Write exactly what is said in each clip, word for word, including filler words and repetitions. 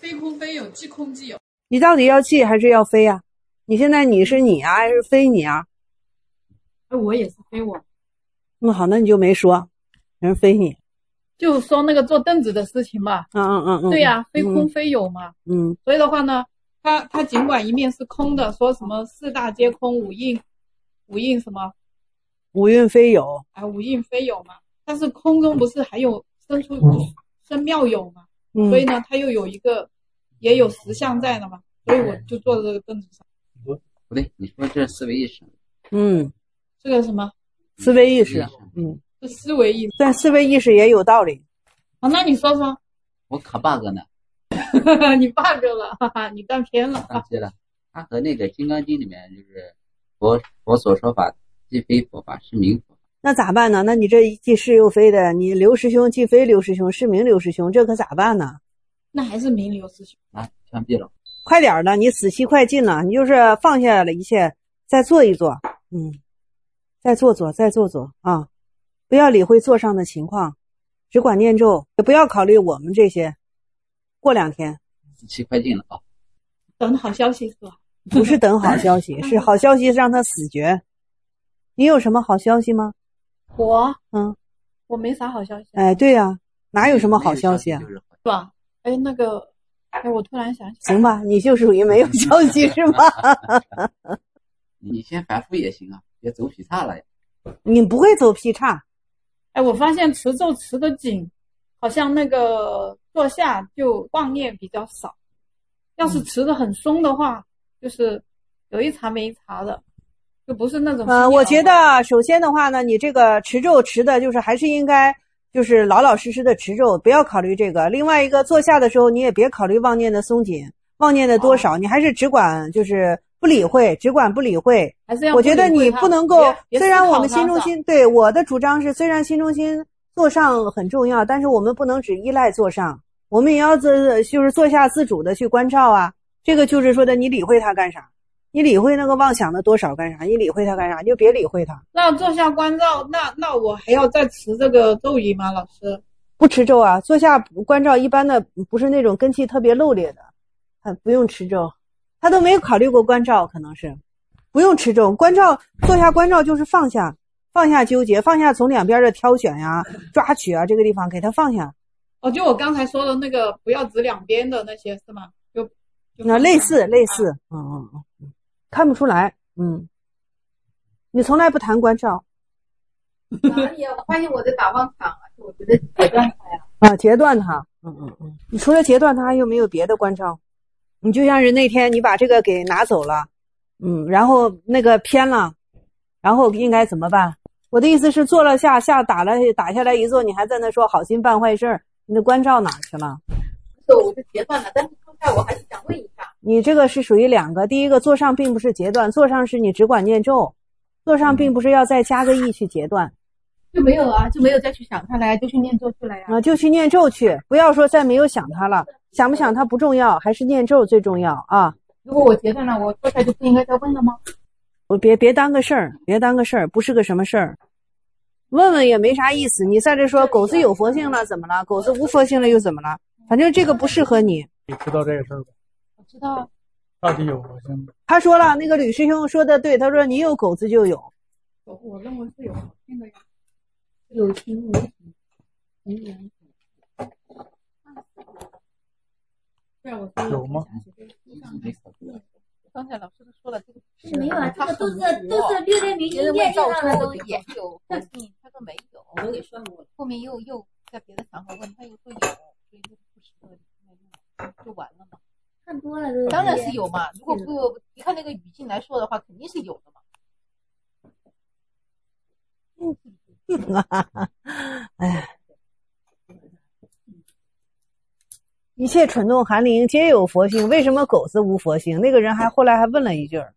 非空非有，即空即有。 你到底要即还是要非啊？你现在你是你啊，还是非你啊？ 哎，我也是非我。 那、嗯、好，那你就没说，人非你。 就说那个坐凳子的事情嘛。 嗯嗯嗯嗯。 对呀、啊，非空非有嘛。 嗯。 所以的话呢，它它尽管一面是空的，说什么四大皆空，五蕴五蕴什么？ 五蕴非有。 啊，五蕴非有嘛。但是空中不是还有生出生妙有嘛？ 嗯。 所以呢，它又有一个也有实相在了嘛。所以我就坐在这个凳子上。 不对，你说这是思维意识。 嗯。 这个什么？ 思维意识。嗯。 是思维意识。 但思维意识也有道理。 啊，那你说说。 我可 bug 呢。 你 bug 了，哈哈，你断片了。 当然了，它和那个《金刚经》里面就是佛佛所说法，既非佛法，是名佛法。 那咋办呢？那你这既是又非的，你刘师兄既非刘师兄，是名刘师兄，这可咋办呢？ 那还是名刘师兄啊，枪毙了。 快点的，你死期快近了，你就是放下了一切，再做一做，嗯，再做做，再做做啊！不要理会座上的情况，只管念咒，也不要考虑我们这些。过两天， 死期快近了啊！ 等好消息是吧？ 不是等好消息，是好消息让他死绝。你有什么好消息吗？ 我， 嗯， 我没啥好消息。 哎，对呀、啊，哪有什么好消息啊？ 是吧？哎，那个。哎，我突然想起， 行吧，你就属于没有消息是吗？ 你先反复也行啊，别走劈叉了呀。 你不会走劈叉。 哎，我发现持咒持得紧，好像那个坐下就妄念比较少。要是持得很松的话，嗯、就是有一茬没一茬的，就不是那种。 呃，我觉得首先的话呢，你这个持咒持的就是还是应该。就是老老实实的持咒，不要考虑这个。另外一个，坐下的时候你也别考虑妄念的松紧、妄念的多少，哦、你还是只管就是不理会，只管不理会。 还是要我觉得你不能够，虽然我们心中心对我的主张是，虽然心中心坐上很重要，但是我们不能只依赖坐上，我们也要自就是坐下自主的去关照啊。这个就是说的，你理会它干啥？你理会那个妄想的多少干啥？你理会它干啥？你就别理会它。 那坐下关照，那那我还要再持这个咒语吗？老师不持咒啊，坐下关照一般的不是那种根气特别漏烈的，他不用持咒，他都没有考虑过关照，可能是不用持咒。关照坐下关照就是放下，放下纠结，放下从两边的挑选呀、抓取啊，这个地方给他放下。 哦，就我刚才说的那个不要指两边的那些是吗？就就那类似类似，嗯嗯嗯。看不出来，嗯，你从来不谈关照。 哪里啊？我发现我在打妄想啊，我觉得截断它呀。 啊，截断它，嗯嗯嗯。你除了截断它，还有没有别的关照？你就像是那天你把这个给拿走了，嗯，然后那个偏了，然后应该怎么办？我的意思是，坐了下下打了打下来一坐，你还在那说好心办坏事，你的关照哪去了？ 是，我就截断了，但是坐下我还是想问一下。 你这个是属于两个，第一个坐上并不是截断，坐上是你只管念咒，坐上并不是要再加个意去截断， 就没有啊，就没有再去想它了呀，就去念咒去了呀。 啊，就去念咒去，不要说再没有想它了，想不想它不重要，还是念咒最重要啊。 如果我截断了，我坐下就不应该再问了吗？ 我别别当个事儿，别当个事儿，不是个什么事儿，问问也没啥意思。你在这说狗子有佛性了怎么了？狗子无佛性了又怎么了？反正这个不适合你。 你知道这个事儿吧？ 知道， 到底有佛性吗？ 他说了，那个吕师兄说的对，他说你有狗子就有。 我我认为是有佛性的呀，有情无情，无缘。对啊，我说有吗？ 刚才老师都说了，这个是没有啊，这个都是都是六六零一念造上了出都也有佛性，他说没有， 我给算过， 后面又又在别的场合问，他又说有，所以就不适合就完了嘛。 看多了都当然是有嘛，如果不你看那个语境来说的话，肯定是有的嘛。 哎，一切蠢动寒灵皆有佛性，为什么狗子无佛性？那个人还后来还问了一句儿。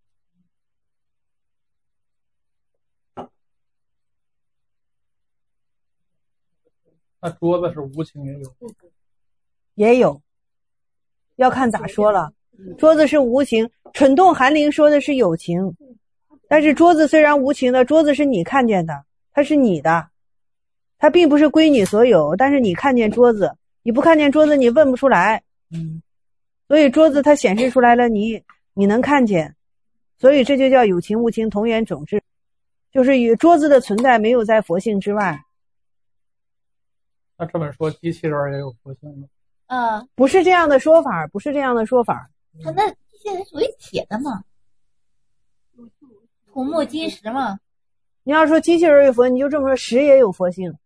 那桌子是无情也有， 也有，要看咋说了。桌子是无情，蠢动寒灵说的是有情，但是桌子虽然无情的，桌子是你看见的，它是你的，它并不是归你所有，但是你看见桌子，你不看见桌子你问不出来， 嗯，所以桌子它显示出来了，你你能看见，所以这就叫有情无情同源种质，就是与桌子的存在没有在佛性之外。 那这么说，机器人也有佛性吗？ 嗯， 不是这样的说法，不是这样的说法。 它那机器人属于铁的嘛，土木金石嘛。 你要说机器人有佛，你就这么说，石也有佛性。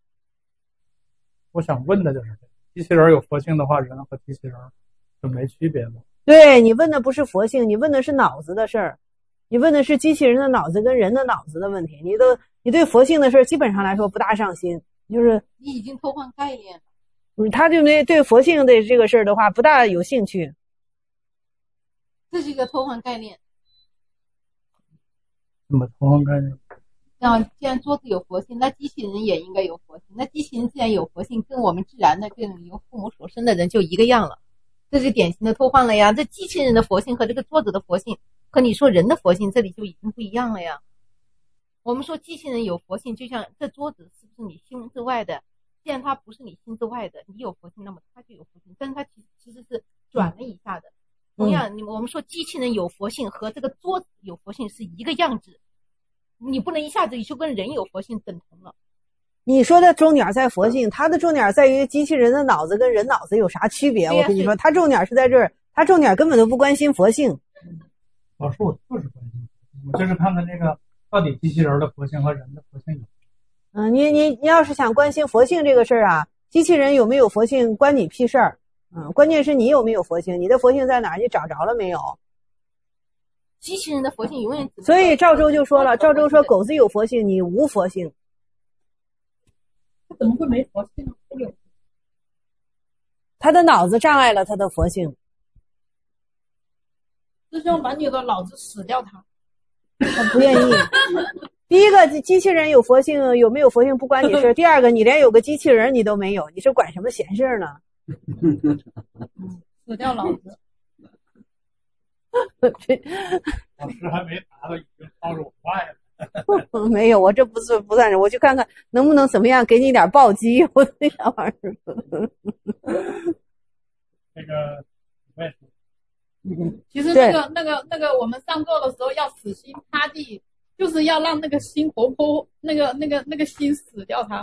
我想问的就是，机器人有佛性的话，人和机器人就没区别吗？ 对，你问的不是佛性，你问的是脑子的事儿，你问的是机器人的脑子跟人的脑子的问题。你都你对佛性的事儿基本上来说不大上心，就是你已经偷换概念了。 不是他就没对佛性的这个事儿的话不大有兴趣。 这是一个偷换概念。 怎么偷换概念？ 那既然桌子有佛性，那机器人也应该有佛性。那机器人既然有佛性，跟我们自然的这种由父母所生的人就一个样了，这是典型的偷换了呀。这机器人的佛性和这个桌子的佛性，和你说人的佛性，这里就已经不一样了呀。我们说机器人有佛性，就像这桌子是不是你心之外的？既然它不是你心之外的，你有佛性，那么它就有佛性，但是它其实其实是转了一下的。同样，你我们说机器人有佛性和这个桌子有佛性是一个样子。你不能一下子就跟人有佛性等同了。 你说的重点在佛性，它的重点在于机器人的脑子跟人脑子有啥区别？我跟你说，它重点是在这儿，它重点根本都不关心佛性。 老师，我就是关心，我就是看看这个到底机器人的佛性和人的佛性有。 嗯，你你你要是想关心佛性这个事儿啊，机器人有没有佛性关你屁事儿。嗯，关键是你有没有佛性，你的佛性在哪儿？你找着了没有？ 机器人的佛性永远。 所以赵州就说了，赵州说狗子有佛性，你无佛性。 他怎么会没佛性呢？ 他的脑子障碍了他的佛性。 师兄把你的脑子死掉他。 他不愿意。第一个，机器人有佛性有没有佛性不关你事；第二个，你连有个机器人你都没有，你是管什么闲事呢？ 死掉脑子。 老师还没答到，已经超着我外了。 没有，我这不是不算是，我去看看能不能怎么样，给你点暴击。我这样玩意儿。 那个，我也是。 其实那个那个那个，我们上座的时候要死心塌地，就是要让那个心活泼，那个那个那个心死掉它。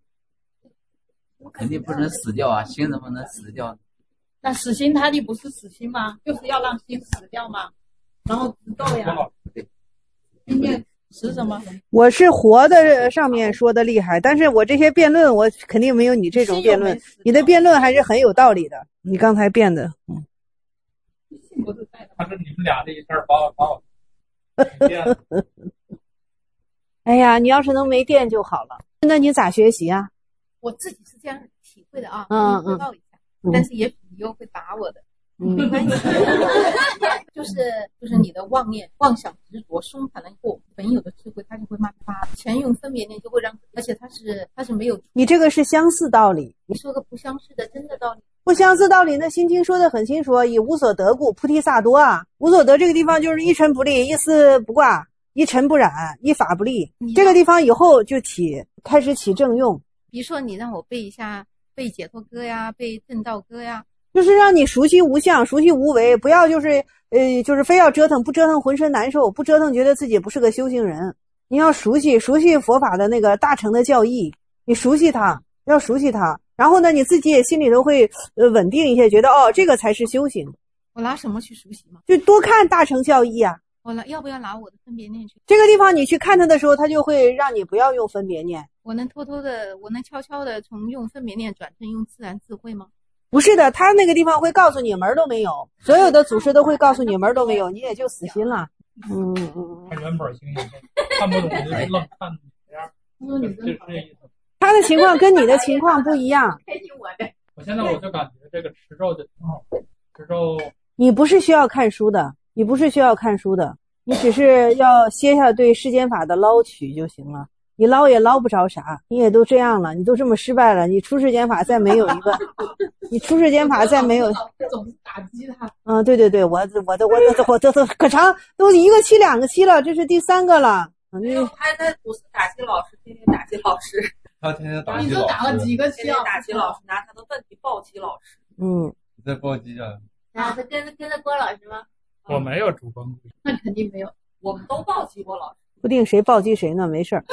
肯定不能死掉啊，心怎么能死掉呢？ 那死心塌地不是死心吗？就是要让心死掉嘛，然后直到呀。今天是什么？ 我是活的上面说的厉害，但是我这些辩论我肯定没有你这种辩论，你的辩论还是很有道理的。你刚才辩的，嗯。 他说你们俩这一下把我把我电了。 哎呀，你要是能没电就好了。那你咋学习啊？ 我自己是这样体会的啊， 嗯嗯， 汇报一下，但是也许你又会打我的。 嗯， 没关系，就是就是你的妄念、妄想、执着松散了以后，本有的智慧它就会慢慢发。前用分别念就会让，而且它是它是没有。 你这个是相似道理， 你说个不相似的真的道理。 不相似道理，那心经说的很清楚，以无所得故，菩提萨埵啊。无所得这个地方就是一尘不立，一丝不挂，一尘不染，一法不立。这个地方以后就起开始起正用。 比如说你让我背一下背解脱歌呀，背正道歌呀。 就是让你熟悉无相，熟悉无为，不要就是呃，就是非要折腾，不折腾浑身难受，不折腾觉得自己不是个修行人。你要熟悉熟悉佛法的那个大乘的教义，你熟悉它，要熟悉它。然后呢，你自己也心里头会呃稳定一些，觉得哦，这个才是修行。 我拿什么去熟悉吗？ 就多看大乘教义啊。 我拿要不要拿我的分别念去？ 这个地方你去看它的时候，它就会让你不要用分别念。 我能偷偷的，我能悄悄的从用分别念转成用自然智慧吗？ 不是的，他那个地方会告诉你门都没有，所有的祖师都会告诉你门都没有，你也就死心了。嗯嗯。 看原本行也看不懂就愣看这样，就是这意思。 他的情况跟你的情况不一样。 开心我的。 我现在我就感觉这个持咒就挺好，持咒。 你不是需要看书的，你不是需要看书的，你只是要歇下对世间法的捞取就行了。你捞也捞不着啥，你也都这样了，你都这么失败了，你出世间法再没有一个，你出世间法再没有， 总是打击他。 嗯，对对对，我我都我都我都都可长，都一个期两个期了，这是第三个了。 没有，他他不是打击老师，天天打击老师。 他天天打击老师。 你都打了几个期天天打击老师，拿他的问题暴击老师。 嗯， 在暴击啊！ 啊，他跟跟着郭老师吗？ 我没有主观， 那肯定没有， 我们都暴击郭老师。 不定谁暴击谁呢，没事儿。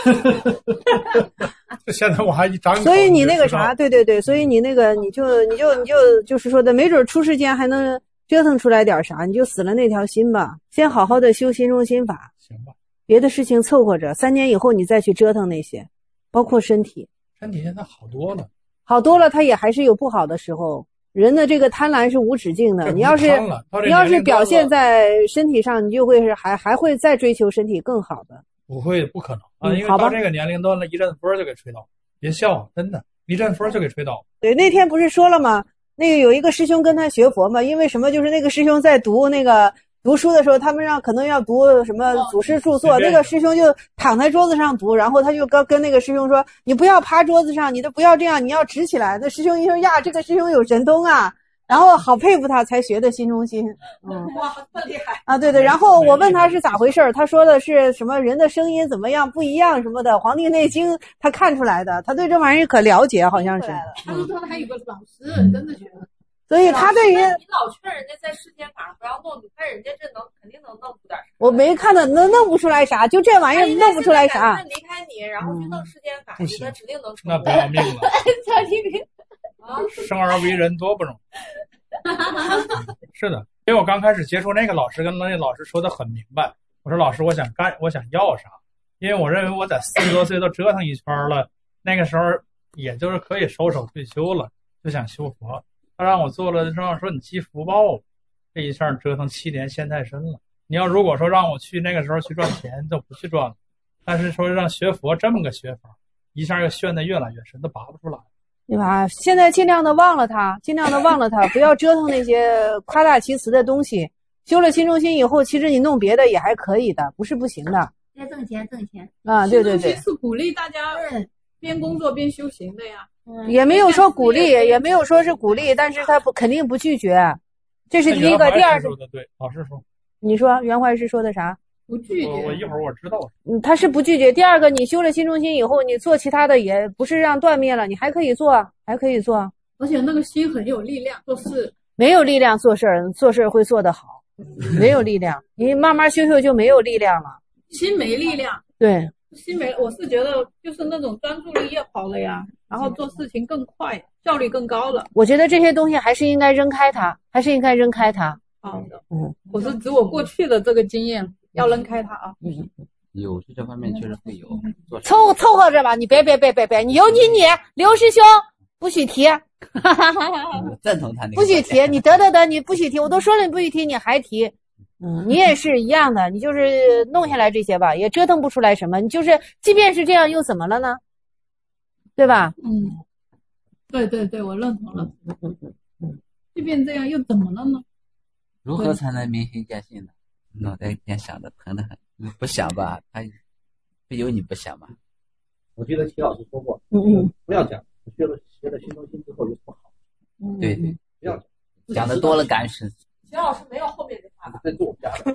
现在我还一张口。 所以你那个啥，对对对，所以你那个你就你就你就就是说的，没准出世间还能折腾出来点啥，你就死了那条心吧，先好好的修心中心法。 行吧， 别的事情凑合着，三年以后你再去折腾那些，包括身体。 身体现在好多了， 好多了，它也还是有不好的时候。人的这个贪婪是无止境的，你要是你要是表现在身体上，你就会是还还会再追求身体更好的。 不会，不可能啊！ 嗯、 因为到这个年龄段了，一阵风就给吹倒。别笑，真的，一阵风就给吹倒。 对，那天不是说了吗？那个有一个师兄跟他学佛嘛，因为什么？就是那个师兄在读那个读书的时候，他们让可能要读什么祖师著作，哦、那个师兄就躺在桌子上读，然后他就跟跟那个师兄说：“你不要趴桌子上，你都不要这样，你要直起来。”那师兄一说：“呀，这个师兄有神通啊！”然后好佩服他，才学的心中心。嗯， 哇，这么厉害啊！对对，然后我问他是咋回事，他说的是什么人的声音怎么样不一样什么的，《黄帝内经》他看出来的，他对这玩意儿可了解，好像是。 他说他还有个老师跟着学的。 所以他对于你老劝人家在世间法上不要弄，你看人家这能肯定能弄出点啥。 我没看到能弄不出来啥，就这玩意儿弄不出来啥。 他离开你，然后去弄世间法，他指定能出。 那不要命了。 超级命啊！ 生而为人多不容易。是的，因为我刚开始接触那个老师，跟那个老师说的很明白。我说老师，我想干，我想要啥？因为我认为我在四十多岁都折腾一圈了，那个时候也就是可以收手退休了，就想修佛。他让我做了，让我说你积福报，这一下折腾七年现太深了。你要如果说让我去那个时候去赚钱，就不去赚了。但是说让学佛这么个学法，一下又陷得越来越深，都拔不出来。 对吧？现在尽量的忘了他，尽量的忘了他，不要折腾那些夸大其词的东西。修了心中心以后，其实你弄别的也还可以的，不是不行的。 该挣钱挣钱啊！对对对， 是鼓励大家边工作边修行的呀。 嗯、也没有说鼓励，也没有说是鼓励，但是他不肯定不拒绝。这是第一个，第二说的对，老师说。 你说袁怀师说的啥？ 不拒绝。 我一会儿我知道。 嗯，他是不拒绝。第二个，你修了心中心以后，你做其他的也不是让断灭了，你还可以做，还可以做。 而且那个心很有力量，做事没有力量做事儿，做事儿会做得好。没有力量，你慢慢修修就没有力量了。 心没力量。 对， 心没，我是觉得就是那种专注力越好了呀，然后做事情更快，效率更高了。 我觉得这些东西还是应该扔开它，还是应该扔开它。 好的，嗯，我是指我过去的这个经验。要扔开它啊！ 嗯，有这方面确实会有。 凑凑合着吧，你别别别别别，你有你你刘师兄不许提， 我赞同他那个。 不许提，你得得得，你不许提，我都说了你不许提，你还提，嗯，你也是一样的，你就是弄下来这些吧，也折腾不出来什么，你就是即便是这样又怎么了呢？对吧？ 嗯，对对对，我认同了。嗯嗯嗯，即便这样又怎么了呢？ 如何才能明心见性呢？脑袋一天想的疼得很，你不想吧，他不由你不想吧。 我记得齐老师说过， 嗯嗯， 不要讲，学了学了心中心之后就不好。 嗯， 对对， 不要讲， 讲的多了感是。 齐老师没有后面这话， 在做我们家的。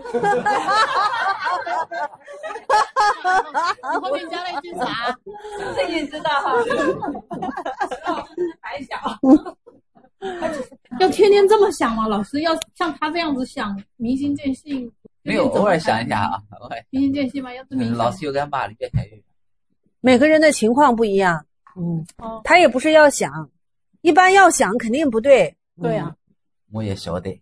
你后面加了一句啥？ 这你知道哈？齐老师是白想。 要天天这么想吗？老师要像他这样子想，明心见性。 没有，偶尔想一下啊，偶尔。 明心见性吗？要这么老师有点骂你，越想越远。 每个人的情况不一样，嗯，哦、他也不是要想，一般要想肯定不对。 对呀、啊， 我也晓得。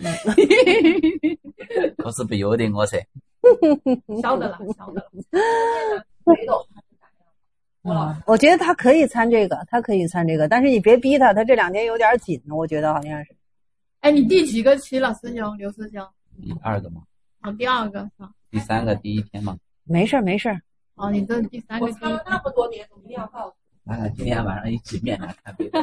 我是不由得我噻。 晓得了，晓得了。 没懂。 嗯，我觉得他可以参这个，他可以参这个，但是你别逼他，他这两年有点紧，我觉得好像是。 哎，你第几个期了，师兄？刘师兄？ 第二个嘛。 哦，第二个是吧？ 第三个第一天嘛。 没事没事。 哦，你这第三个。 我参了那么多年，一定要告诉我。啊，今天晚上一起面谈看别的。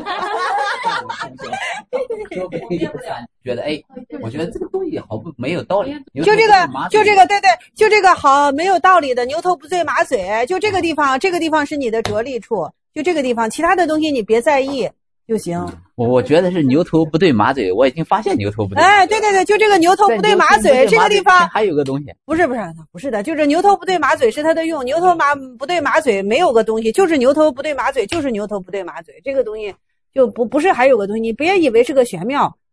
觉得哎，我觉得这个东西好不没有道理。 就这个，就这个，对对，就这个好没有道理的，牛头不对马嘴。就这个地方，这个地方是你的着力处，就这个地方，其他的东西你别在意就行。 我我觉得是牛头不对马嘴，我已经发现牛头不对。 哎，对对对，就这个牛头不对马嘴，这个地方还有个东西。 不是不是不是的，就是牛头不对马嘴是它的用，牛头马不对马嘴没有个东西，就是牛头不对马嘴，就是牛头不对马嘴，这个东西就不不是还有个东西，你别以为是个玄妙。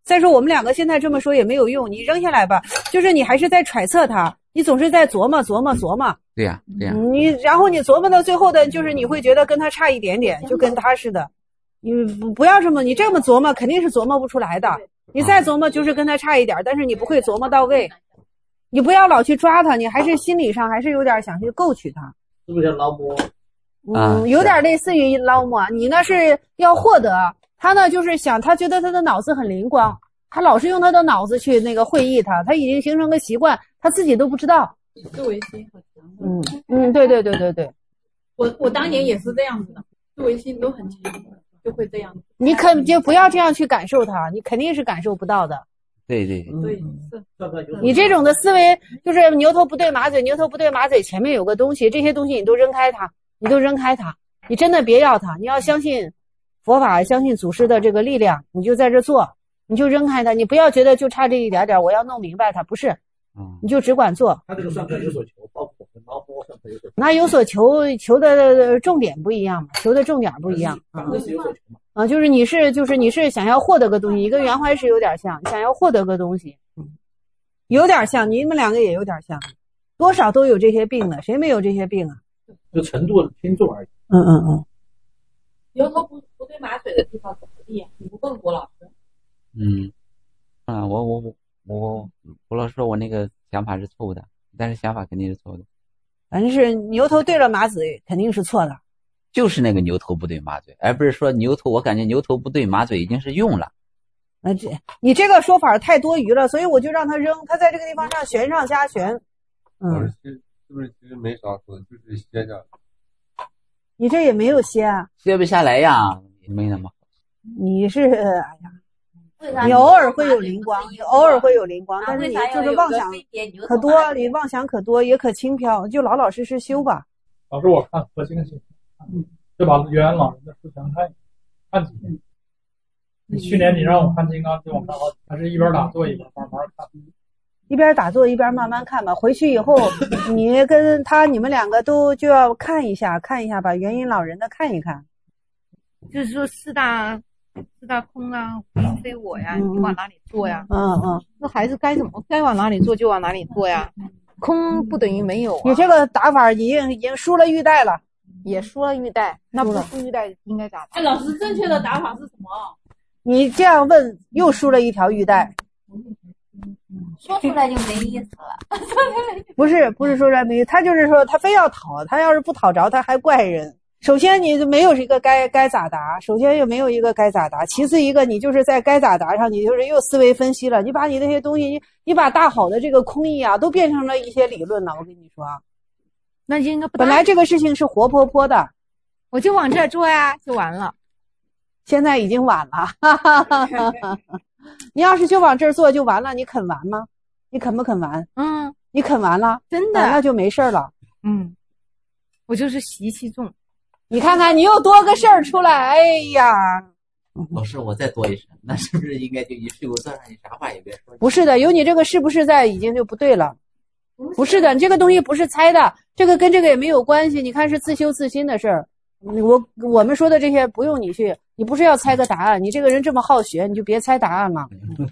再说我们两个现在这么说也没有用，你扔下来吧，就是你还是在揣测他，你总是在琢磨琢磨琢磨。 对呀、啊，对呀、啊。 你然后你琢磨到最后的，就是你会觉得跟他差一点点，就跟他似的。你不要这么，你这么琢磨肯定是琢磨不出来的。你再琢磨就是跟他差一点，但是你不会琢磨到位。你不要老去抓他，你还是心理上还是有点想去构取他。 是不是像捞摸？ 嗯，有点类似于捞摸。你呢是要获得，他呢就是想，他觉得他的脑子很灵光，他老是用他的脑子去那个会意他，他已经形成个习惯，他自己都不知道。 思维心很强。 嗯嗯，对对对对对。 我我当年也是这样子的，思维心都很强，就会这样子。 你肯就不要这样去感受它，你肯定是感受不到的。 对对对， 对是。 你这种的思维就是牛头不对马嘴，牛头不对马嘴，前面有个东西，这些东西你都扔开它，你都扔开它，你真的别要它，你要相信佛法，相信祖师的这个力量，你就在这做，你就扔开它，你不要觉得就差这一点点，我要弄明白它，不是，你就只管做。 他这个算不算有所求？包括跟捞摸算不算有所求？ 那有所求，求的重点不一样嘛，求的重点不一样啊。 那是有所求嘛？ 啊，就是你是就是你是想要获得个东西，你跟袁怀石有点像，想要获得个东西，嗯，有点像，你们两个也有点像，多少都有这些病的，谁没有这些病啊？ 就程度轻重而已。 嗯嗯嗯。 牛头不不对马嘴的地方怎么地？你不问郭老师？ 嗯，啊，我我我我郭老师说我那个想法是错误的，但是想法肯定是错误的。 反正是牛头对了马嘴，肯定是错的。 就是那个牛头不对马嘴，而不是说牛头，我感觉牛头不对马嘴已经是用了。 啊，这你这个说法太多余了，所以我就让他扔，他在这个地方上旋上加旋。嗯， 是不是其实没啥说，就是歇着。 你这也没有歇啊， 歇不下来呀，没那么好。 你是哎呀，你偶尔会有灵光，你偶尔会有灵光，但是你就是妄想可多，你妄想可多也可轻飘，就老老实实修吧。 老师，我看核心性。就把袁老人的书全看看几遍。你去年你让我看《金刚经》，我看好，还是一边打坐一边慢慢看。 一边打坐一边慢慢看吧。回去以后，你跟他你们两个都就要看一下，看一下，把元音老人的看一看。 就是说四大四大空啊，空非我呀，你往哪里做呀？ 嗯嗯， 那孩子该怎么该往哪里做就往哪里做呀。空不等于没有、啊。 你这个打法已经已经输了玉带了。 也输了玉带，那不输玉带应该咋办？ 哎，老师，正确的打法是什么？ 你这样问，又输了一条玉带。 说出来就没意思了。 不是，不是说出来没意思，他就是说他非要讨，他要是不讨着，他还怪人。首先你没有一个该该咋答，首先又没有一个该咋答，其次一个你就是在该咋答上，你就是又思维分析了，你把你那些东西，你你把大好的这个空义啊，都变成了一些理论了。我跟你说。 那应该不本来这个事情是活泼泼的， 我就往这儿做呀，就完了。 现在已经晚了，哈哈哈哈。你要是就往这儿做就完了，你肯完吗？你肯不肯完？ 嗯， 你肯完了， 真的、 啊，那就没事了。 嗯，我就是习气重。 你看看，你又多个事儿出来，哎呀！ 老师，我再多一声，那是不是应该就一屁股坐上，你啥话也别说？ 不是的，有你这个是不是在已经就不对了。不是的，你这个东西不是猜的，这个跟这个也没有关系。你看是自修自心的事儿，我我们说的这些不用你去，你不是要猜个答案，你这个人这么好学，你就别猜答案了。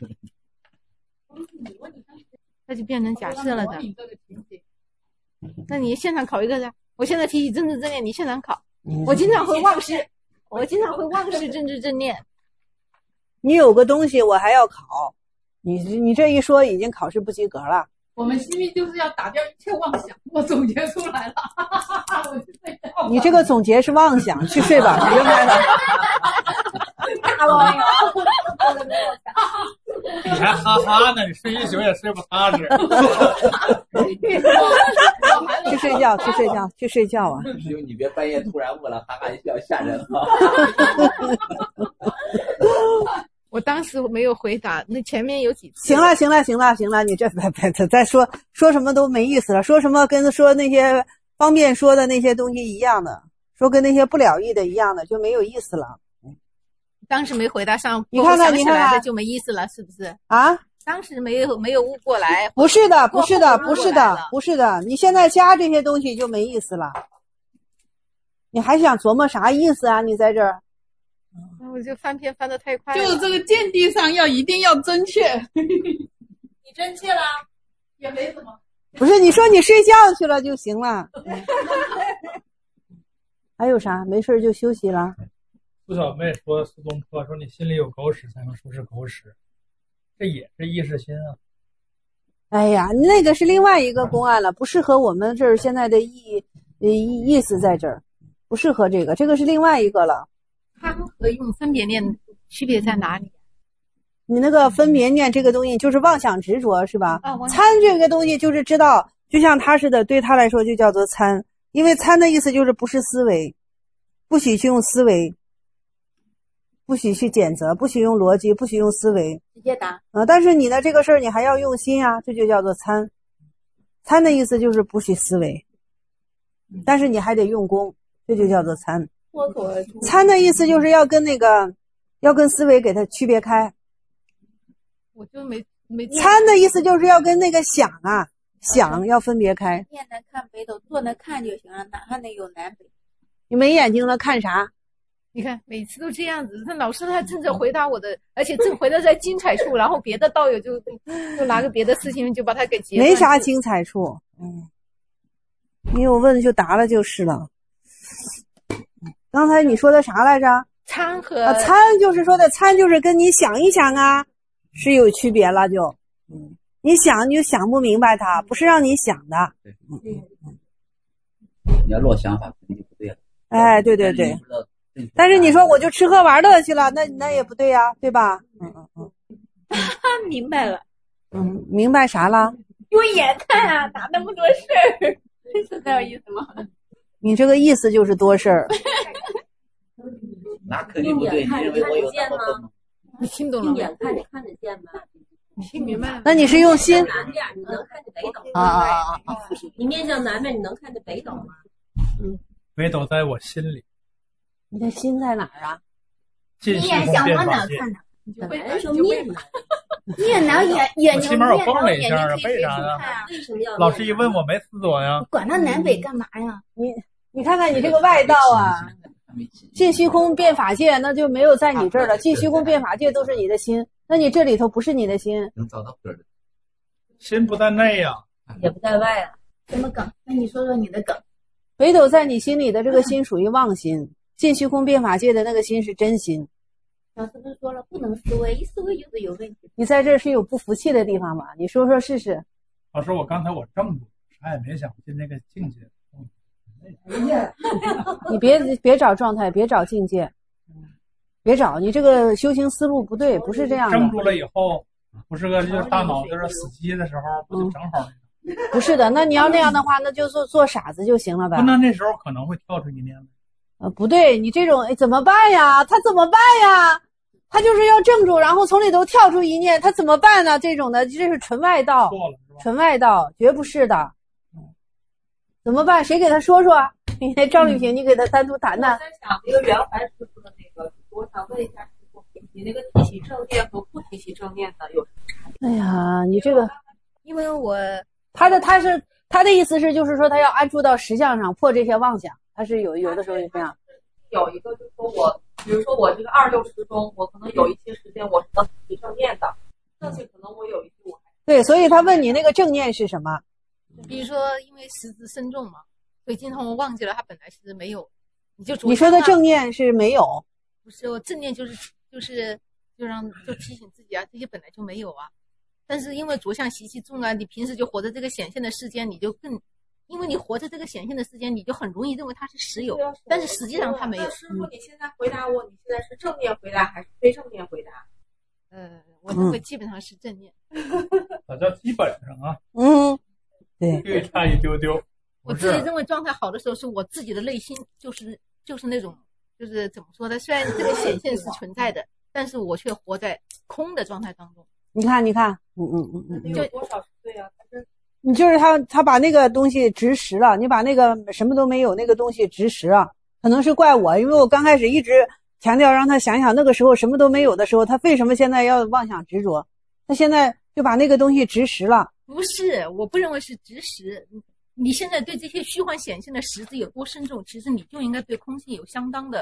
那就变成假设了的。那你现场考一个的，我现在提起政治正念，你现场考。我经常会忘失，我经常会忘失政治正念。 你有个东西我还要考，你你这一说已经考试不及格了。 我们西密就是要打掉一切妄想，我总结出来了。我就这样。 你这个总结是妄想，去睡吧，别拍了。 大王呀， 你还哈哈呢？你睡一宿也睡不踏实。 去睡觉，去睡觉，去睡觉啊！ 师兄，你别半夜突然问了，哈哈一笑，吓人了。 我当时没有回答，那前面有几次。 行了，行了，行了，行了，你这别别再说说什么都没意思了，说什么跟说那些方便说的那些东西一样的，说跟那些不了义的一样的就没有意思了。 当时没回答上， 你看看，你看看， 就没意思了，是不是？ 啊？ 当时没有没有悟过来。 不是的，不是的，不是的，不是的，你现在加这些东西就没意思了。你还想琢磨啥意思啊？你在这儿。 我就翻篇翻得太快了。 就是这个见地上要一定要真切。 你真切了？ 也没什么。 不是，你说你睡觉去了就行了。还有啥？没事就休息了。 苏小妹说苏东坡说你心里有狗屎才能说是狗屎，这也是意识心啊。 哎呀，那个是另外一个公案了，不适合我们这儿现在的意意意思在这儿，不适合这个，这个是另外一个了。 参和用分别念区别在哪里？ 你那个分别念这个东西就是妄想执着是吧？ 啊， 参这个东西就是知道，就像他似的，对他来说就叫做参，因为参的意思就是不是思维，不许去用思维，不许去检责，不许用逻辑，不许用思维， 直接答。 呃，但是你的这个事儿你还要用心啊，这就叫做参。参的意思就是不许思维，但是你还得用功，这就叫做参。 脱口而出。 参的意思就是要跟那个，要跟思维给它区别开。 我就没没。 参的意思就是要跟那个想啊，想要分别开。 面南看北斗，坐那看就行了，哪还能有南北？ 你没眼睛了，看啥？ 你看每次都这样子，他老师他正在回答我的，而且正回答在精彩处，然后别的道友就就拿个别的事情就把他给截断。 没啥精彩处，嗯，你有问就答了就是了。刚才你说的啥来着？ 参和啊，参就是说的参就是跟你想一想啊，是有区别了就，嗯，你想你就想不明白它，不是让你想的，嗯嗯， 你要落想法肯定就不对了。 哎，对对对。但是你说我就吃喝玩乐去了，那那也不对呀、啊，对吧？嗯嗯嗯。 明白了。 嗯，明白啥了？ 用眼看啊，哪那么多事儿？是这样意思吗？ 你这个意思就是多事儿。 那肯定不对，你认为我有那么笨吗？ 你听懂了吗？ 用眼看，你看得见吗？ 你听明白了？ 那你是用心南边你能看见北斗啊啊啊啊！ 你面向南边，你能看见北斗吗？ 嗯， 北斗在我心里。 你的心在哪儿啊？ 你眼想往哪看呢？本来说面呢，面哪眼眼睛起码我面蹦了一下， 哪为啥呀？ 为什么要？ 老师一问我没思索呀。 管它南北干嘛呀？ 你你看看你这个外道啊，进虚空变法界，那就没有在你这儿了。进虚空变法界都是你的心，那你这里头不是你的心。 能找到根的。 心不在内呀， 也不在外啊。什么梗？那你说说你的梗。 北斗在你心里的这个心属于妄心，进虚空变法界的那个心是真心。 老师不是说了不能思维，一思维就是有问题。 你在这是有不服气的地方吗？你说说试试。 老师，我刚才我怔住，啥也没想进那个境界。 你别别找状态，别找境界，别找，你这个修行思路不对，不是这样的。 怔住了以后，不是个就是大脑就是死机的时候，不就正好？ 嗯、不是的，那你要那样的话，那就做做傻子就行了呗。 那那时候可能会跳出一念来。 呃，不对，你这种哎怎么办呀？他怎么办呀？他就是要怔住，然后从里头跳出一念，他怎么办呢？这种的，这是纯外道，纯外道，绝不是的。怎么办？谁给他说说？你张丽萍，你给他单独谈谈。 我在想这个圆环师傅的那个，我想问一下师傅，你那个提起正念和不提起正念的有什么差别？ 哎呀，你这个， 因为我他的他是他的意思是，就是说他要安住到实相上，破这些妄想。他是有有的时候是这样。 有一个就是说我，比如说我这个二六时中，我可能有一些时间我是能提正念的，剩下可能我有一些我还对，所以他问你那个正念是什么？ 比如说，因为识之深重嘛，所以经常我忘记了，他本来是没有。你就你说的正念是没有？ 不是，我正念就是就是就让就提醒自己啊，这些本来就没有啊。但是因为着相习气重啊，你平时就活在这个显现的世间，你就更。因为你活在这个显现的世间，你就很容易认为它是实有，但是实际上它没有。 师傅，你现在回答我，你现在是正念回答还是非正念回答？ 呃，我认为基本上是正念。 啥叫基本上啊？ 嗯，对， 略差一丢丢。 我自己认为状态好的时候，是我自己的内心就是就是那种就是怎么说呢？虽然这个显现是存在的，但是我却活在空的状态当中。 你看，你看，嗯嗯嗯嗯， 有多少是对啊？但是。 你就是他，他把那个东西执实了，你把那个什么都没有那个东西执实啊，可能是怪我，因为我刚开始一直强调让他想想那个时候什么都没有的时候，他为什么现在要妄想执着？他现在就把那个东西执实了。 不是，我不认为是执实。你现在对这些虚幻显现的实质有多深重，其实你就应该对空性有相当的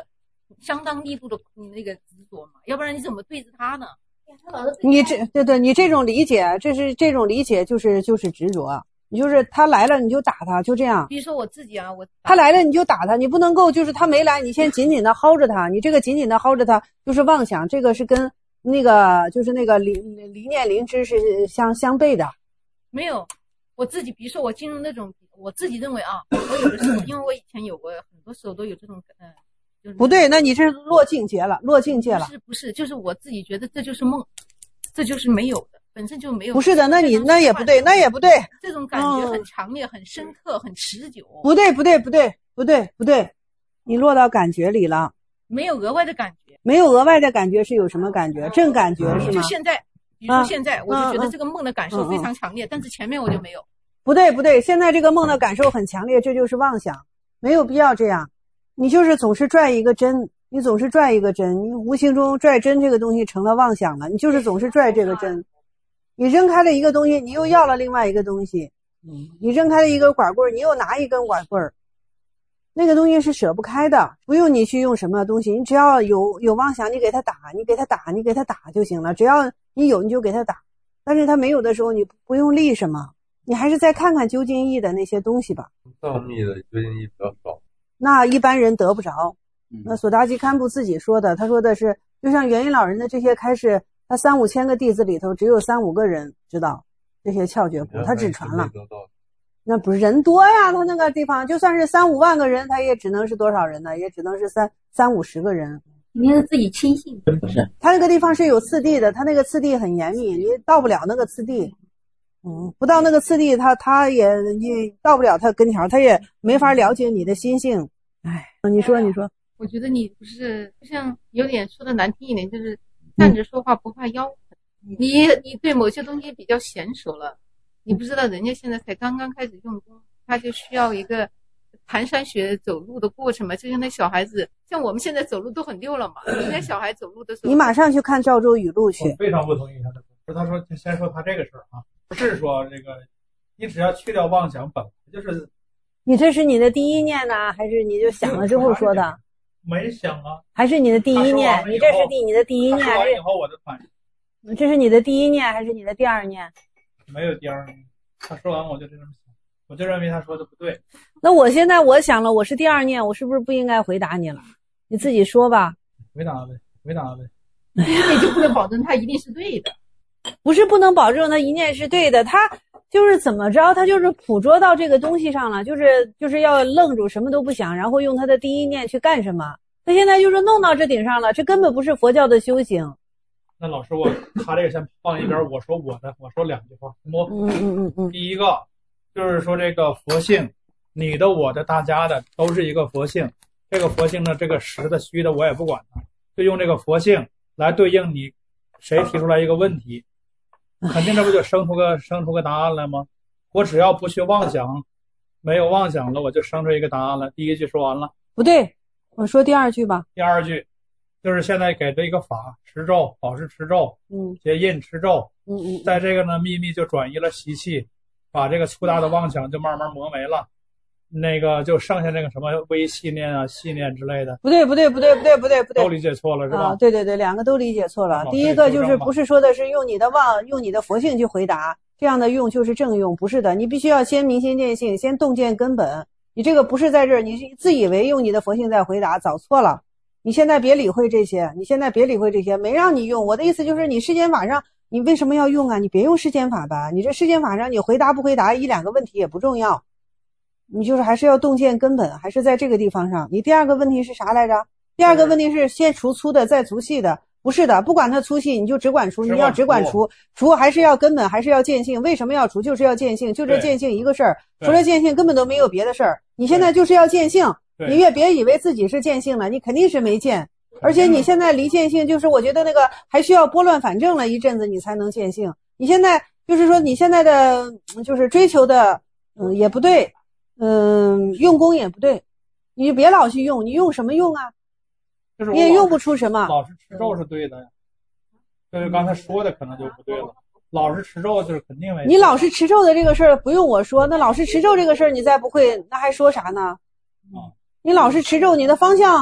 相当力度的那个执着嘛，要不然你怎么对着他呢？ 你这对对，你这种理解，这是这种理解就是就是执着，你就是他来了你就打他，就这样。 比如说我自己啊，我他来了你就打他，你不能够就是他没来，你先紧紧的薅着他，你这个紧紧的薅着他就是妄想，这个是跟那个就是那个离离念灵知是相相悖的。 没有，我自己比如说我进入那种，我自己认为啊，我有的时候因为我以前有过很多时候都有这种嗯。就是、 不对，那你这是落境界了，落境界了。 不是不是，就是我自己觉得这就是梦，这就是没有的，本身就没有。 不是的，那你那也不对，那也不对。 这种感觉很强烈、嗯、很深刻、很持久。 不对不对不对不对不对，你落到感觉里了。 没有额外的感觉。 没有额外的感觉是有什么感觉？正感觉是吗？ 就现在，比如说现在，啊、我就觉得这个梦的感受非常强烈，嗯嗯、但是前面我就没有。 不对不对，现在这个梦的感受很强烈，这就是妄想，没有必要这样。你就是总是拽一个针。你总是拽一个针，你无形中拽针这个东西成了妄想了，你就是总是拽这个针。你扔开了一个东西，你又要了另外一个东西。你扔开了一个管棍，你又拿一根管棍，那个东西是舍不开的，不用你去用什么东西，你只要有有妄想，你给他打，你给他打，你给他打就行了。只要你有，你就给他打。但是他没有的时候，你不用立什么，你还是再看看究竟义的那些东西吧。 藏密的究竟义比较少， 那一般人得不着。那索达吉堪布自己说的，他说的是，就像元因老人的这些开示，他三五千个弟子里头，只有三五个人知道这些窍诀谱，他只传了。那不是人多呀，他那个地方就算是三五万个人，他也只能是多少人呢？也只能是三三五十个人。 肯定是自己亲信， 不是？ 他那个地方是有次第的，他那个次第很严密，你到不了那个次第。嗯，不到那个次第，他他也你到不了他跟前，他也没法了解你的心性。哎，你说你说。 我觉得你不是，就像有点说的难听一点，就是站着说话不怕腰疼。嗯、你你对某些东西比较娴熟了，你不知道人家现在才刚刚开始用功，他就需要一个蹒跚学走路的过程嘛。就像那小孩子，像我们现在走路都很溜了嘛，人家小孩走路的时候， 你马上去看赵州语录去。 我非常不同意他的，不是他说先说他这个事儿啊，不是说这个，你只要去掉妄想，本来就是。 你这是你的第一念呢，还是你就想了之后说的？ 没想啊， 还是你的第一念？你这是第你的第一念？ 说完以后我的反应， 这是你的第一念还是你的第二念？ 没有第二念。他说完我就这么想，我就认为他说的不对。 那我现在我想了，我是第二念，我是不是不应该回答你了？你自己说吧。 回答呗，回答呗。 你就不能保证他一定是对的？ 不是不能保证他一念是对的，他就是怎么着，他就是捕捉到这个东西上了，就是就是要愣住，什么都不想，然后用他的第一念去干什么。他现在就是弄到这顶上了，这根本不是佛教的修行。 那老师，我他这个先放一边，我说我的，我说两句话。我嗯嗯嗯嗯， 第一个就是说这个佛性，你的、我的、大家的都是一个佛性。这个佛性呢，这个实的虚的我也不管它，就用这个佛性来对应你谁提出来一个问题。肯定这不就生出个生出个答案来吗？我只要不去妄想，没有妄想了，我就生出一个答案了。第一句说完了， 不对，我说第二句吧。 第二句就是现在给这一个法持咒，保持持咒， 嗯， 结印持咒， 嗯嗯， 在这个呢秘密就转移了习气，把这个粗大的妄想就慢慢磨没了。那个就剩下那个什么微细念啊、细念之类的， 不对，不对，不对，不对，不对，不对， 都理解错了是吧？ 啊，对对对，两个都理解错了。第一个就是不是说的是用你的妄、用你的佛性去回答，这样的用就是正用，不是的，你必须要先明心见性，先洞见根本。你这个不是在这儿，你自以为用你的佛性在回答，早错了。你现在别理会这些，你现在别理会这些，没让你用。我的意思就是，你世间法上，你为什么要用啊？你别用世间法吧，你这世间法上，你回答不回答一两个问题也不重要。你就是还是要洞见根本，还是在这个地方上。你第二个问题是啥来着？第二个问题是先除粗的再除细的，不是的，不管它粗细，你就只管除，你要只管除，除还是要根本，还是要见性。为什么要除？就是要见性，就这见性一个事儿，除了见性根本都没有别的事儿。你现在就是要见性，你也别以为自己是见性了，你肯定是没见。而且你现在离见性，就是我觉得那个还需要拨乱反正了一阵子，你才能见性。你现在就是说你现在的就是追求的，嗯，也不对。嗯，用功也不对，你就别老去用，你用什么用啊？ 就是你也用不出什么。 老是持咒是对的呀，就是刚才说的可能就不对了。老是持咒就是肯定没。 你老是持咒的这个事儿不用我说，那老是持咒这个事儿你再不会，那还说啥呢？ 啊， 你老是持咒，你的方向，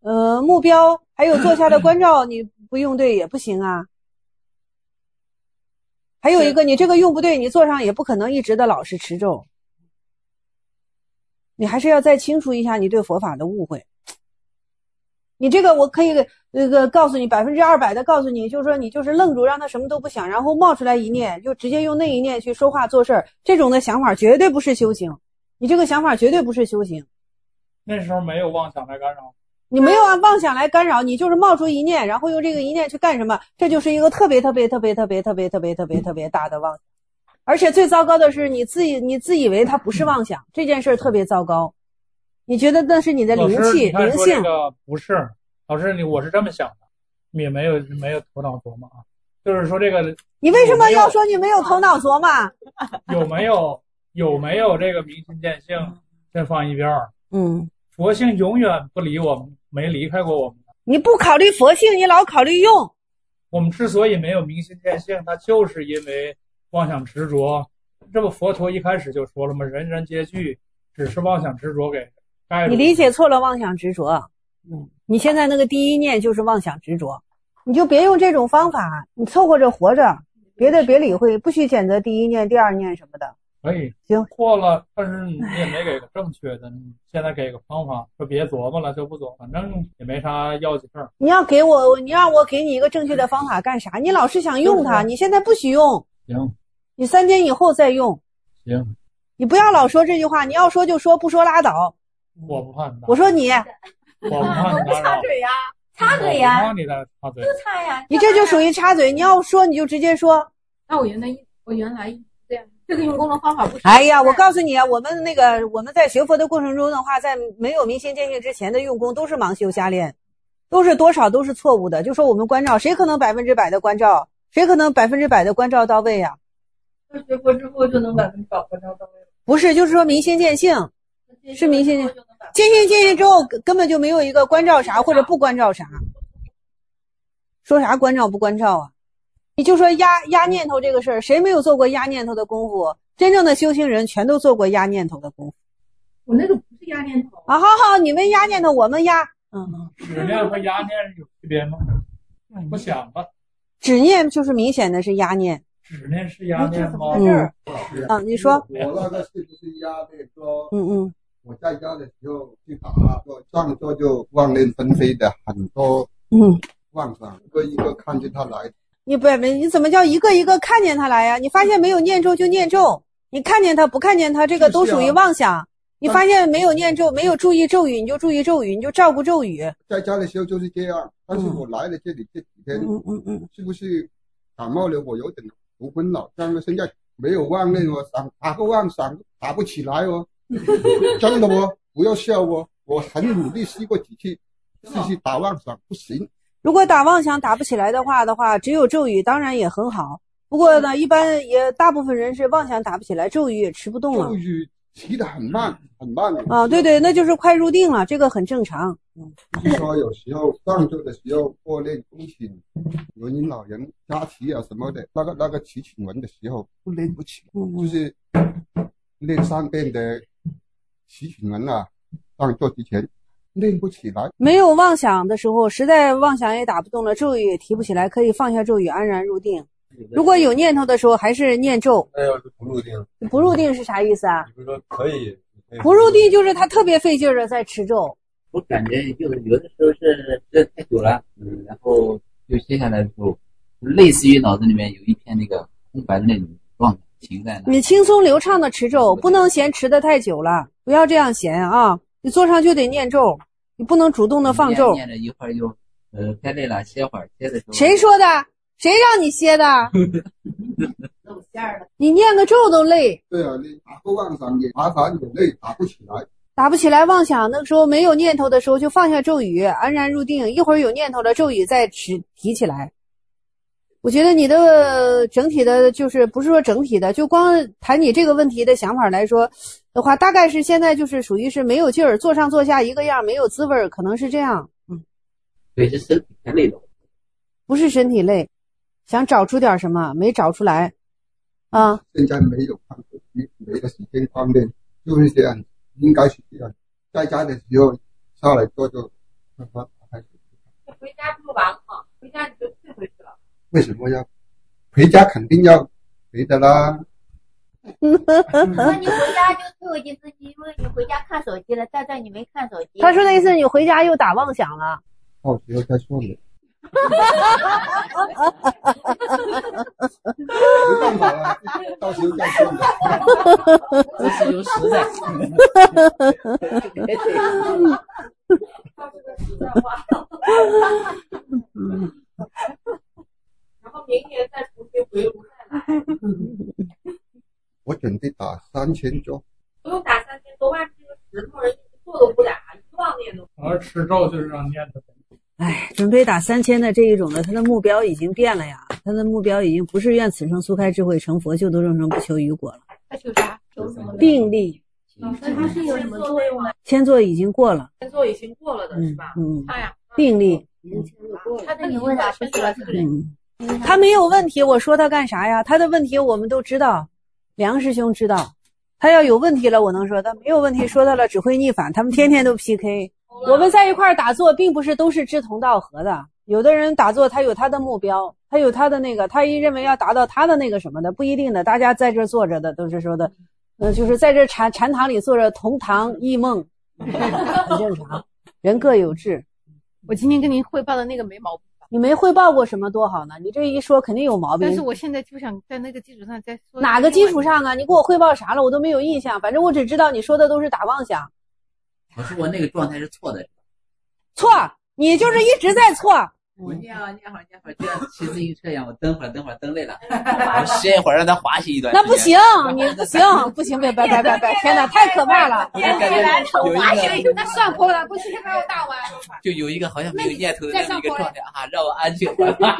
呃目标，还有坐下的关照，你不用对也不行啊。还有一个，你这个用不对，你坐上也不可能一直的老是持咒。你还是要再清除一下你对佛法的误会。你这个我可以那个告诉你百分之二百的告诉你，就是说你就是愣住，让他什么都不想，然后冒出来一念，就直接用那一念去说话做事儿，这种的想法绝对不是修行。你这个想法绝对不是修行。 那时候没有妄想来干扰。 你没有按妄想来干扰，你就是冒出一念，然后用这个一念去干什么？这就是一个特别特别特别特别特别特别特别特别大的妄想。而且最糟糕的是，你自己你自以为它不是妄想，这件事特别糟糕。你觉得那是你的灵气灵性？ 这个不是，老师，你我是这么想的，你也没有没有头脑琢磨啊。就是说这个， 你为什么要说你没有头脑琢磨？ 有没有有没有这个明心见性？先放一边儿。 嗯， 佛性永远不离我们，没离开过我们。 你不考虑佛性，你老考虑用。 我们之所以没有明心见性，它就是因为妄想执着。这不佛陀一开始就说了吗？人人皆具，只是妄想执着给盖住。 你理解错了妄想执着。嗯，你现在那个第一念就是妄想执着，你就别用这种方法，你凑合着活着，别的别理会，不许选择第一念、第二念什么的。 可以， 行， 过了，但是你也没给个正确的，你现在给个方法，说别琢磨了就不琢磨，反正也没啥要紧事儿。 你要给我，你让我给你一个正确的方法干啥？你老是想用它，你现在不许用。 行， 你三天以后再用。 行， 你不要老说这句话，你要说就说，不说拉倒。 我不怕你打。 我说你， 我不怕你打扰。 插嘴呀，插嘴呀， 我不怕你的插嘴。 就插呀。 你这就属于插嘴，你要说你就直接说。 那我原来我原来这样，这个用功的方法不是。 哎呀，我告诉你啊，我们那个我们在学佛的过程中的话，在没有明心见性之前的用功都是盲修瞎练，都是多少都是错误的。就说我们关照，谁可能百分之百的关照？谁可能百分之百的关照到位呀？ 那学佛之后就能百分之百关照到位了？ 不是，就是说明心见性，是明心见见性见性之后根本就没有一个关照啥或者不关照啥，说啥关照不关照啊？你就说压压念头这个事儿，谁没有做过压念头的功夫？真正的修行人全都做过压念头的功夫。 我那个不是压念头啊，好好，你们压念头，我们压。嗯， 执念和压念有区别吗？不想吧。 执念就是明显的是压念。 执念是压念吗？ 嗯，啊，你说。 我那个是不是压念？说， 嗯嗯， 我在家的时候去打，做上座就妄念纷飞的很多， 嗯， 妄想一个一个看见他来。 你不，你怎么叫一个一个看见他来呀？你发现没有念咒就念咒，你看见他不看见他，这个都属于妄想。你发现没有念咒，没有注意咒语，你就注意咒语，你就照顾咒语。 在家的时候就是这样，但是我来了这里这几天， 嗯嗯嗯， 是不是感冒了？我有点头昏脑胀了，现在没有妄念哦，想打个妄想打不起来哦，真的哦，不要笑哦，我很努力试过几次，试试打妄想不行。 如果打妄想打不起来的话的话，只有咒语当然也很好。不过呢，一般也大部分人是妄想打不起来，咒语也持不动了。 咒语提得很慢，很慢。 啊，对对，那就是快入定了，这个很正常。 嗯，是说有时候上座的时候过练恭请文音老人加持啊什么的，那个那个祈请文的时候不练不起， 嗯、 就是练三遍的祈请文啊，上座之前。练不起来， 没有妄想的时候，实在妄想也打不动了，咒语也提不起来，可以放下咒语，安然入定。如果有念头的时候，还是念咒。 那要是不入定， 不入定是啥意思啊？ 比如说可以， 不入定就是他特别费劲的在持咒。 我感觉就是有的时候是这太久了，嗯，然后就歇下来的时候，类似于脑子里面有一片那个空白的那种状态，情在那。 你轻松流畅的持咒，不能嫌持得太久了，不要这样嫌啊。你坐上就得念咒，你不能主动的放咒。 念着一会儿又，呃，太累了，歇会儿，歇的时候。 谁说的？谁让你歇的？你念个咒都累。 对啊，你打个妄想也麻烦也累，打不起来。 打不起来妄想，那个时候没有念头的时候，就放下咒语，安然入定。一会儿有念头了，咒语再提提起来。我觉得你的整体的，就是不是说整体的，就光谈你这个问题的想法来说的话，大概是现在就是属于是没有劲儿，坐上坐下一个样，没有滋味，可能是这样。嗯， 对，是身体太累了， 不是身体累，想找出点什么没找出来啊。 现在没有看手机，没有时间方面，就是这样，应该是这样。在家的时候下来做就慢慢打回家不就完了吗？回家你就退回去了。 为什么要回家？肯定要回的啦。 那你回家就退回去自己，因为你回家看手机了，在这你没看手机。 他说的意思，你回家又打妄想了。 到时候再说你。没办法了，到时候再说你。 这是有实在。 他这个实在话。然后明年再重新回炉再来。 我准备打三千桌。 不用打三千多，外面这个石头人一做都不打，一妄念都。 而吃肉就是让念头。 哎，准备打三千的这一种的，他的目标已经变了呀，他的目标已经不是愿此生速开智慧成佛，救度众生不求于果了。 他求啥？求什么？ 定力。 老师，它是有什么作用呢？ 千座已经过了。 千座已经过了的是吧？ 嗯， 他呀， 定力。 他的你为啥不学这个？ 嗯，他没有问题，我说他干啥呀？他的问题我们都知道，梁师兄知道。他要有问题了，我能说他没有问题，说他了只会逆反。他们天天都 P K。我们在一块儿打坐，并不是都是志同道合的。有的人打坐，他有他的目标，他有他的那个，他一认为要达到他的那个什么的，不一定的。大家在这坐着的都是说的，呃，就是在这禅禅堂里坐着同堂异梦，很正常。人各有志。 我今天跟您汇报的那个没毛病吧？ 你没汇报过什么多好呢？你这一说肯定有毛病。 但是我现在就想在那个基础上再说。 哪个基础上啊？你给我汇报啥了？我都没有印象。反正我只知道你说的都是打妄想。 老师，我那个状态是错的。 错，你就是一直在错。 我念啊念会儿念会儿，就像骑自行车一样，我蹬会儿蹬会儿蹬累了，我歇一会儿让它滑行一段。 那不行，你不行，不行，别别别别别！天哪，太可怕了！ 感觉有一个那上坡了，不是还要大弯？ 就有一个好像没有念头的那么一个状态啊，让我安静。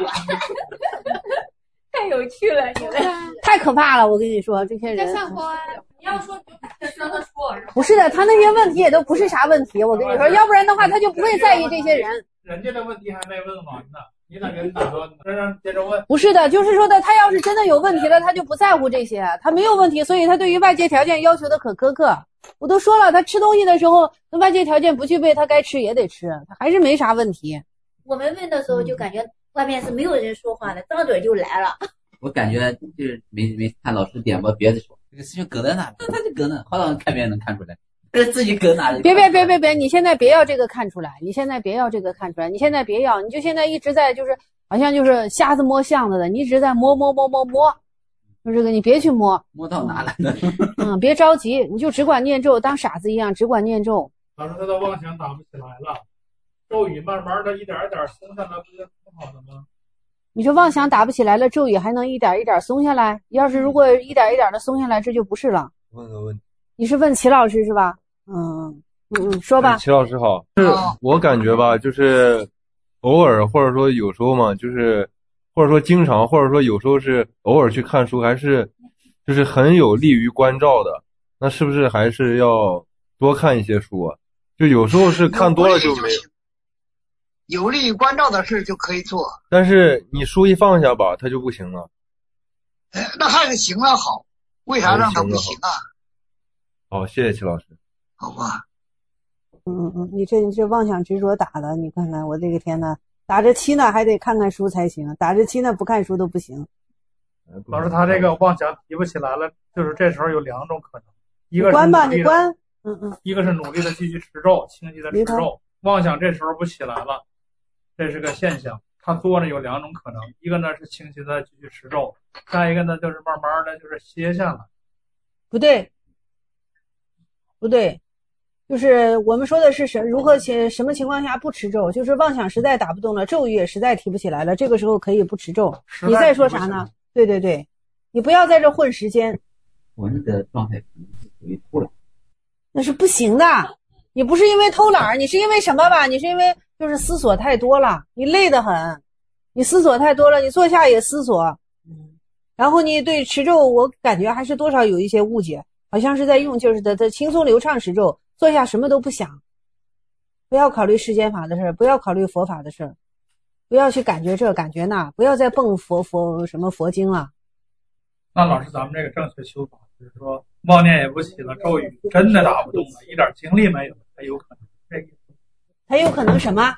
太有趣了，你们太可怕了！我跟你说，这些人。 上坡，你要说你就大声的说。 不是的，他那些问题也都不是啥问题。我跟你说，要不然的话，他就不会在意这些人。 人家的问题还没问完呢，你咋给人打断呢？让接着问。 不是的，就是说的，他要是真的有问题了，他就不在乎这些。他没有问题，所以他对于外界条件要求的可苛刻。我都说了，他吃东西的时候，那外界条件不具备，他该吃也得吃，他还是没啥问题。 我们问的时候就感觉外面是没有人说话的，张嘴就来了。 我感觉就是没没看老师点拨别的说，这个事情搁在那，那他就搁那，好像看别人能看出来，这是自己搁哪里？ 别别别别别！你现在别要这个看出来，你现在别要这个看出来，你现在别要，你就现在一直在就是好像就是瞎子摸象子的，你一直在摸摸摸摸摸，就这个你别去摸， 摸到哪来的？ 嗯，别着急，你就只管念咒，当傻子一样，只管念咒。 老师，他的妄想打不起来了，咒语慢慢的一点一点松下来，不就挺好的吗？ 你说妄想打不起来了，咒语还能一点一点松下来？要是如果一点一点的松下来，这就不是了。 问个问题， 你是问齐老师是吧？嗯嗯嗯，说吧。 齐老师好，是我感觉吧，就是偶尔或者说有时候嘛，就是或者说经常，或者说有时候是偶尔去看书，还是就是很有利于关照的。那是不是还是要多看一些书啊？就有时候是看多了就没有。 有利于关照的事就可以做， 但是你书一放下吧，它就不行了。 那还是行了好，为啥让它不行啊？ 好，谢谢齐老师。 好吧。 嗯嗯，你这你这妄想执着打的，你看看我这个天呐，打着七呢还得看看书才行，打着七呢不看书都不行。 老师，他这个妄想提不起来了，就是这时候有两种可能，一个是关吧，你关，嗯嗯， 一个是努力的继续持咒，清晰的持咒，妄想这时候不起来了。这是个现象，他做呢有两种可能，一个呢是清晰的继续持咒，再一个呢就是慢慢的就是歇下来。 不对，不对，就是我们说的是什如何写什么情况下不持咒，就是妄想实在打不动了，咒语也实在提不起来了，这个时候可以不持咒。你再说啥呢？对对对，你不要在这混时间。 我那个状态可能是属于偷懒， 那是不行的。你不是因为偷懒，你是因为什么吧？你是因为就是思索太多了，你累得很，你思索太多了，你坐下也思索，嗯，然后你对持咒，我感觉还是多少有一些误解，好像是在用劲似的，在轻松流畅持咒，坐下什么都不想，不要考虑世间法的事，不要考虑佛法的事，不要去感觉这感觉那，不要再蹦佛佛什么佛经了。 那老师，咱们这个正确修法就是说，妄念也不起了，咒语真的打不动了，一点精力没有，还有可能这个。 他有可能什么？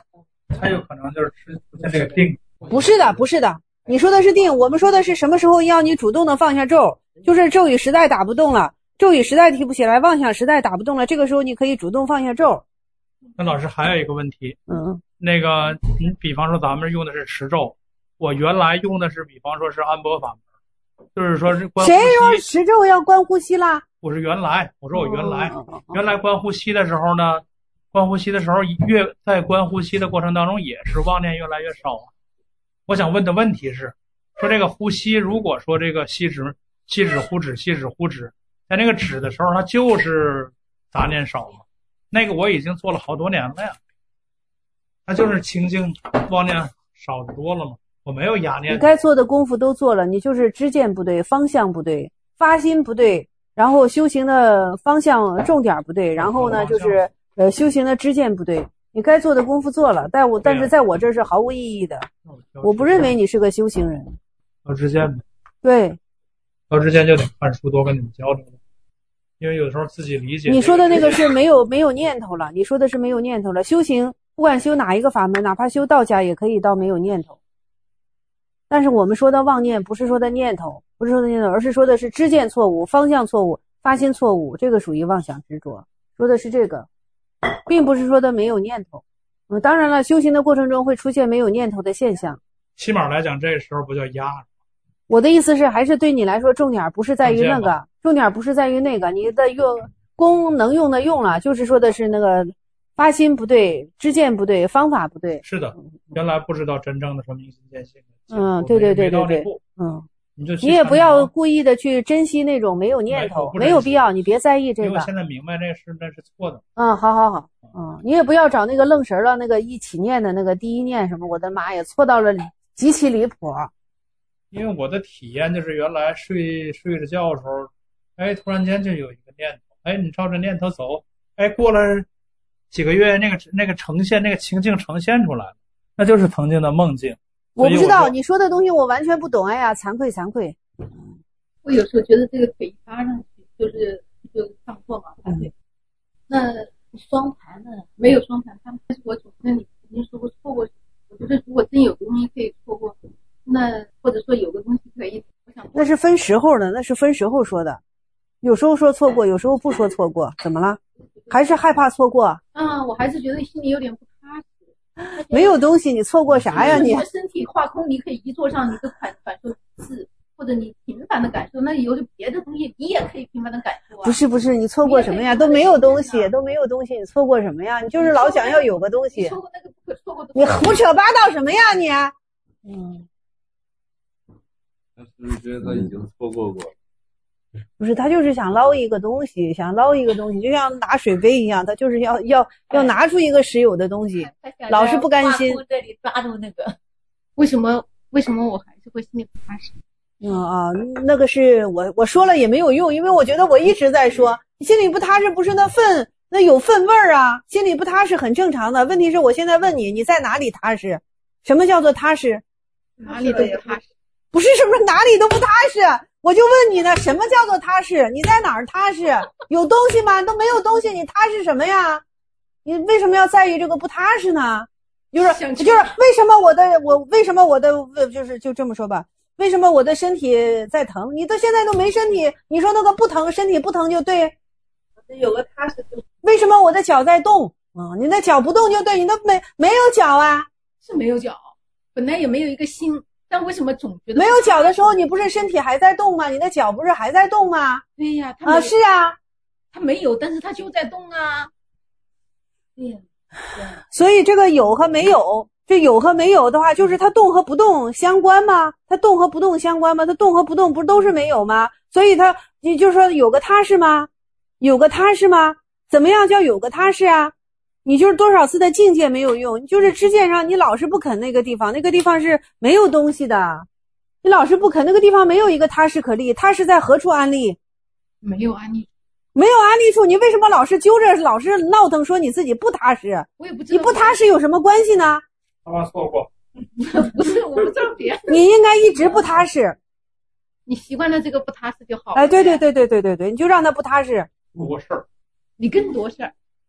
它有可能就是出现这个定。 不是的，不是的，你说的是定，我们说的是什么时候要你主动的放下咒，就是咒语实在打不动了，咒语实在提不起来，妄想实在打不动了，这个时候你可以主动放下咒。 那老师还有一个问题， 嗯， 那个你比方说咱们用的是持咒，我原来用的是比方说是安波法门，就是说是观呼吸。 谁说持咒要观呼吸啦？ 我是原来，我说我原来，哦、原来观呼吸的时候呢，观呼吸的时候越在观呼吸的过程当中也是妄念越来越少啊。我想问的问题是，说这个呼吸，如果说这个吸止、吸止、呼止、吸止、呼止，在那个止的时候，它就是杂念少嘛？那个我已经做了好多年了呀，它就是清净妄念少得多了嘛。我没有压念。 你该做的功夫都做了，你就是知见不对，方向不对，发心不对，然后修行的方向重点不对，然后呢就是呃修行的知见不对。你该做的功夫做了，但我但是在我这是毫无意义的。我不认为你是个修行人。 要知见呗。 对。 要知见就得看书，多跟你们交流，因为有时候自己理解。 你说的那个是没有没有念头了，你说的是没有念头了。修行不管修哪一个法门，哪怕修道家也可以到没有念头。但是我们说的妄念，不是说的念头，不是说的念头，而是说的是知见错误、方向错误、发心错误，这个属于妄想执着，说的是这个。并不是说的没有念头，嗯，当然了，修行的过程中会出现没有念头的现象。 起码来讲，这个时候不叫压。 我的意思是，还是对你来说，重点不是在于那个，重点不是在于那个，你的用功能用的用了，就是说的是那个发心不对，知见不对，方法不对。 是的，原来不知道真正的说明心见性。 嗯，对对对对对，嗯。 你, 就你也不要故意的去珍惜那种没有念头，没有必要，你别在意这个。 因为我现在明白这是那是错的。 嗯，好好好，嗯，你也不要找那个愣神了，那个一起念的那个第一念什么，我的妈呀，错到了极其离谱。 因为我的体验就是原来睡睡着觉的时候，哎，突然间就有一个念头，哎，你照着念头走，哎，过了几个月，那个那个呈现那个情境呈现出来了，那就是曾经的梦境。 我不知道你说的东西，我完全不懂。哎呀，惭愧惭愧。 我有时候觉得这个腿搭上去就是就上错嘛，对不对？那双盘呢？没有双盘，他们我总跟你曾经说过错过。我觉得如果真有东西可以错过，那或者说有个东西可以，我想那是分时候的，那是分时候说的。有时候说错过，有时候不说错过，怎么了？还是害怕错过？ 啊，我还是觉得心里有点不踏实。 没有东西，你错过啥呀？你身体化空，你可以一坐上，你就感感受字，或者你频繁的感受，那有别的东西你也可以频繁的感受啊。 不是不是，你错过什么呀？都没有东西，都没有东西，你错过什么呀？你就是老想要有个东西。 错过那个不可错过的。 你胡扯八道什么呀你？嗯。 他是不是觉得他已经错过过？ 不是，他就是想捞一个东西，想捞一个东西，就像拿水杯一样，他就是要要要拿出一个实有的东西，老是不甘心。 这里抓住那个， 为什么？为什么我还是会心里不踏实？ 嗯啊，那个是我我说了也没有用，因为我觉得我一直在说，你心里不踏实，不是那粪，那有粪味儿啊，心里不踏实很正常的。问题是我现在问你，你在哪里踏实？什么叫做踏实？ 哪里都不踏实。 不是什么哪里都不踏实。我就问你呢，什么叫做踏实？你在哪儿踏实？有东西吗？都没有东西，你踏实什么呀？你为什么要在意这个不踏实呢？就是就是为什么我的我为什么我的就是就这么说吧？为什么我的身体在疼？你到现在都没身体，你说那个不疼，身体不疼就对。 有个踏实就。 为什么我的脚在动？嗯，你的脚不动就对，你都没没有脚啊？ 是没有脚，本来也没有一个心。但为什么总觉得没有脚的时候，你不是身体还在动吗？你的脚不是还在动吗？ 对呀，他啊是啊， 他没有，但是他就在动啊。对呀， 所以这个有和没有，这有和没有的话，就是它动和不动相关吗？它动和不动相关吗？它动和不动不是都是没有吗？所以它你就说有个踏实吗？有个踏实吗？怎么样叫有个踏实啊？你就是多少次的境界没有用，你就是知见上你老是不肯那个地方，那个地方是没有东西的，你老是不肯，那个地方没有一个踏实可立，踏实在何处安立？ 没有安立， 没有安立处，你为什么老是揪着，老是闹腾说你自己不踏实？ 我也不知道， 你不踏实有什么关系呢？ 刚刚错过， 不是，我不知道别人。 你应该一直不踏实， 你习惯了这个不踏实就好了。 哎，对对对对对对对，你就让他不踏实， 多事儿， 你更多事儿。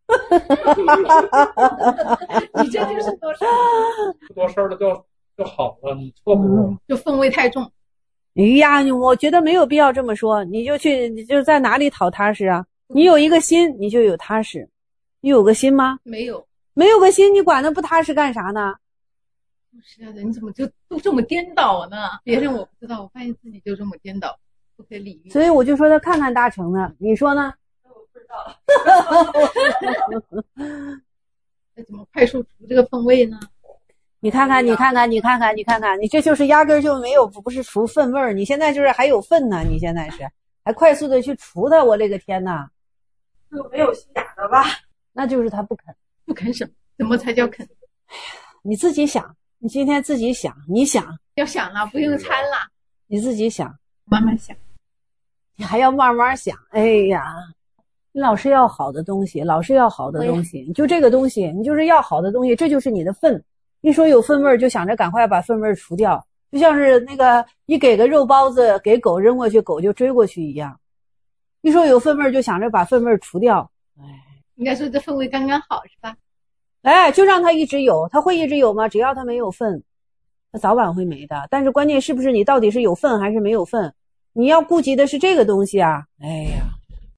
你这就是多事儿， 多事儿了就就好了，你错不过， 就风味太重。 哎呀，我觉得没有必要这么说，你就去，你就在哪里讨踏实啊？你有一个心，你就有踏实。你有个心吗？ 没有， 没有个心，你管那不踏实干啥呢？ 是啊，人怎么就都这么颠倒呢？别人我不知道，我发现自己就这么颠倒，不可理喻。 所以我就说他看看大成呢，你说呢？ 我不知道。 那怎么快速除这个风味呢？ 你看看，你看看，你看看，你看看，你这就是压根儿就没有，不是除粪味儿，你现在就是还有粪呢，你现在是还快速的去除它，我这个天哪！ 就没有心眼了吧？ 那就是他不肯， 不肯什么？怎么才叫肯？ 哎呀，你自己想，你今天自己想，你想要想了，不用参了， 你自己想， 慢慢想， 你还要慢慢想。哎呀，你老是要好的东西，老是要好的东西，你就这个东西，你就是要好的东西，这就是你的粪。一说有粪味儿，就想着赶快把粪味儿除掉，就像是那个一给个肉包子给狗扔过去，狗就追过去一样。一说有粪味儿，就想着把粪味儿除掉。哎， 应该说这氛围刚刚好是吧？ 哎，就让它一直有，它会一直有吗？只要它没有粪，它早晚会没的。但是关键是不是你到底是有粪还是没有粪？你要顾及的是这个东西啊！哎呀。